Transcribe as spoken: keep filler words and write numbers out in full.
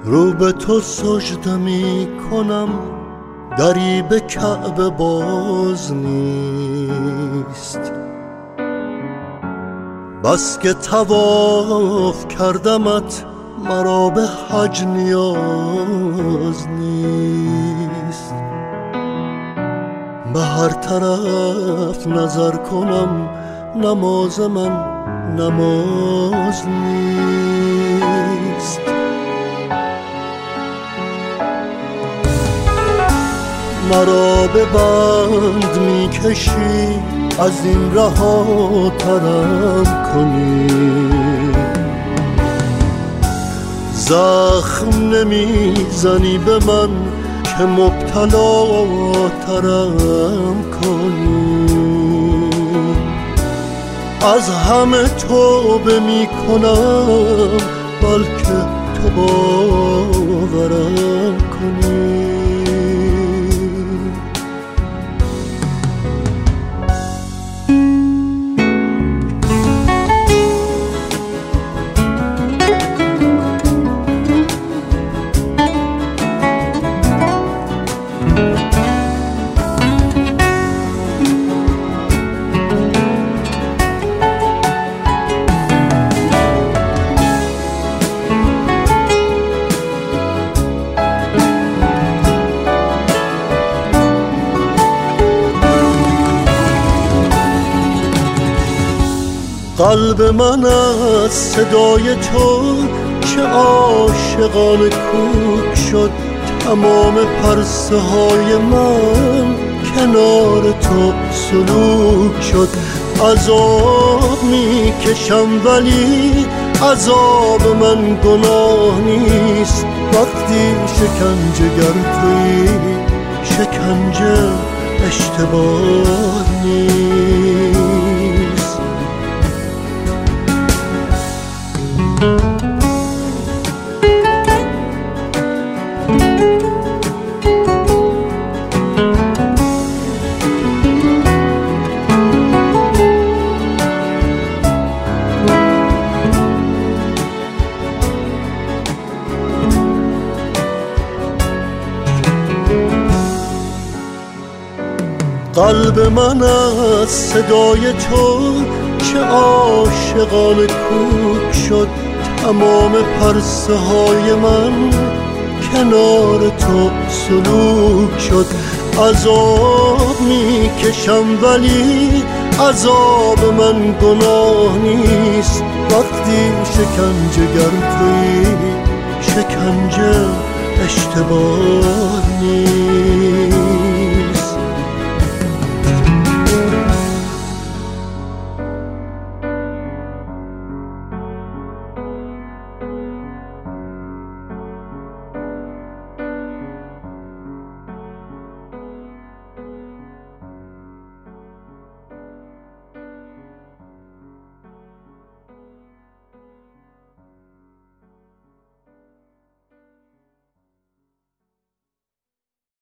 رو به تو سجده می کنم، دری به کعبه باز نیست. بس که طواف کردمت، مرا به حج نیاز نیست. به هر طرف نظر کنم، نماز من نماز نیست. مرا به بند می کشی، از این رهاترم کنی. زخم نمی زنی به من که مبتلا ترم کنی. از همه توبه می کنم، بلکه تو باورم کنی. قلب من از صدای تو که عاشقانه کوک شد. تمام پرسه های من کنار تو سلوک شد. عذاب می کشم ولی عذاب من گناه نیست. وقتی شکنجه گر تویی، شکنجه اشتباه نیست. قلب من از صدای تو که عاشقانه کوک شد. تمام پرسه های من کنار تو سلوک شد. عذاب می کشم ولی عذاب من گناه نیست. وقتی شکنجه گر تویی، شکنجه اشتباه نیست.